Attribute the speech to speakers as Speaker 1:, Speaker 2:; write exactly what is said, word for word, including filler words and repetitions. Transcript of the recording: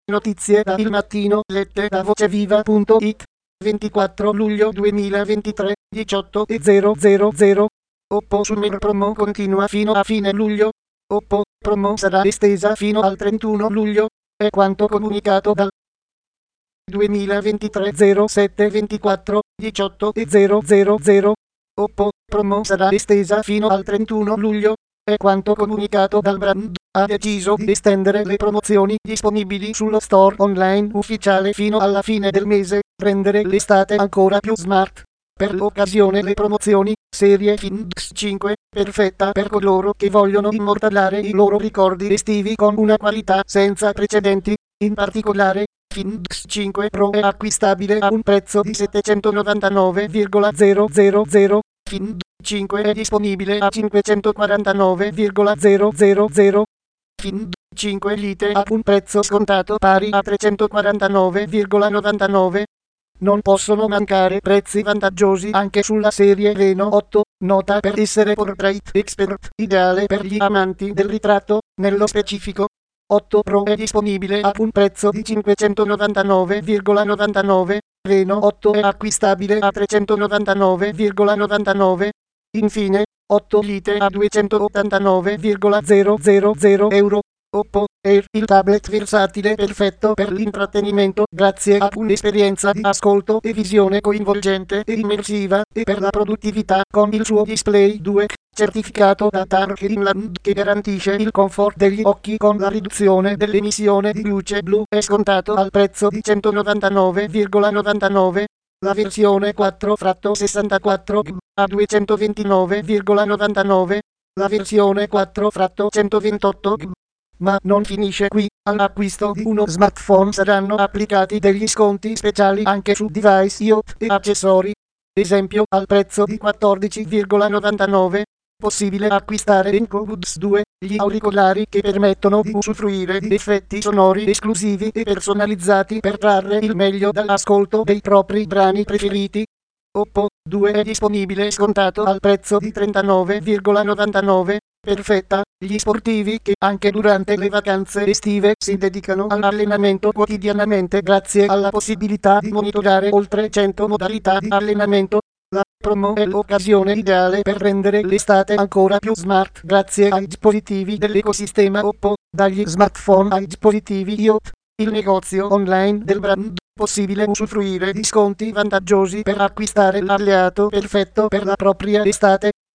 Speaker 1: Notizie da Il Mattino, lette da voceviva punto it, ventiquattro luglio duemilaventitré, diciotto e zero zero zero. Oppo Summer Promo continua fino a fine luglio. Oppo Promo sarà estesa fino al trentuno luglio, è quanto comunicato dal duemilaventitré zero sette ventiquattro, diciotto e zero zero zero. Oppo Promo sarà estesa fino al trentuno luglio, è quanto comunicato dal brand. Ha deciso di estendere le promozioni disponibili sullo store online ufficiale fino alla fine del mese, rendere l'estate ancora più smart. Per l'occasione le promozioni, serie Finds cinque, perfetta per coloro che vogliono immortalare i loro ricordi estivi con una qualità senza precedenti. In particolare, Finds cinque Pro è acquistabile a un prezzo di settecentonovantanove virgola zero zero zero. Finds cinque è disponibile a cinquecentoquarantanove virgola zero zero zero. Finds cinque Lite a un prezzo scontato pari a trecentoquarantanove virgola novantanove. Non possono mancare prezzi vantaggiosi anche sulla serie Reno otto, nota per essere Portrait Expert, ideale per gli amanti del ritratto. Nello specifico, otto Pro è disponibile a un prezzo di cinquecentonovantanove virgola novantanove, Reno otto è acquistabile a trecentonovantanove virgola novantanove. Infine, otto Lite a duecentottantanove virgola zero zero zero euro. Oppo Air, il tablet versatile perfetto per l'intrattenimento grazie a un'esperienza di ascolto e visione coinvolgente e immersiva, e per la produttività con il suo display due K certificato da Dark Inland che garantisce il comfort degli occhi con la riduzione dell'emissione di luce blu. È scontato al prezzo di centonovantanove virgola novantanove. La versione quattro sessantaquattro gigabyte a duecentoventinove virgola novantanove. La versione quattro centoventotto gigabyte. Ma non finisce qui, all'acquisto di uno smartphone saranno applicati degli sconti speciali anche su device I O T e accessori. Esempio, al prezzo di quattordici virgola novantanove, possibile acquistare EcoBuds due, gli auricolari che permettono di usufruire di effetti sonori esclusivi e personalizzati per trarre il meglio dall'ascolto dei propri brani preferiti. Oppo due è disponibile scontato al prezzo di trentanove virgola novantanove, perfetta, gli sportivi che anche durante le vacanze estive si dedicano all'allenamento quotidianamente grazie alla possibilità di monitorare oltre cento modalità di allenamento. La promo è l'occasione ideale per rendere l'estate ancora più smart grazie ai dispositivi dell'ecosistema Oppo, dagli smartphone ai dispositivi I O T. Il negozio online del brand, possibile usufruire di sconti vantaggiosi per acquistare l'alleato perfetto per la propria estate.